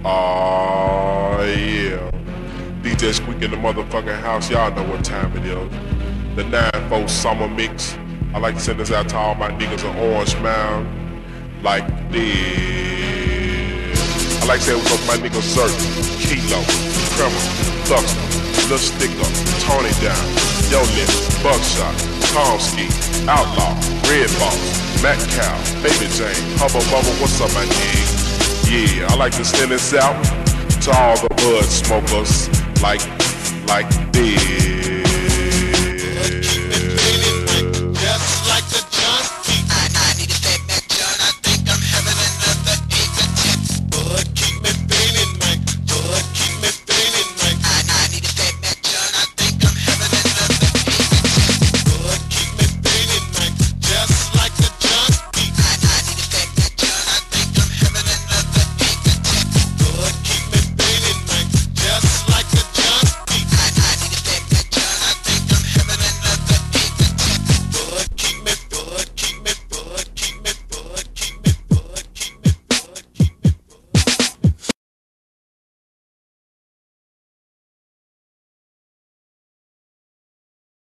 Yeah. DJ Squeak in the motherfucking house. Y'all know what time it is. The 9-4 summer mix. I like to send this out to all my niggas in Orange Mound. Like this. I like to say what's up to my niggas Zert, Kilo, Kreml, Thuxter, Lil Sticker, Tony Down, Yo Lip, Buckshot, Tomski, Outlaw, Red Boss, Matt Cow, Baby Jane, Hubba Bubba, what's up my nigga? Yeah, I like to send this out to all the bud smokers like this.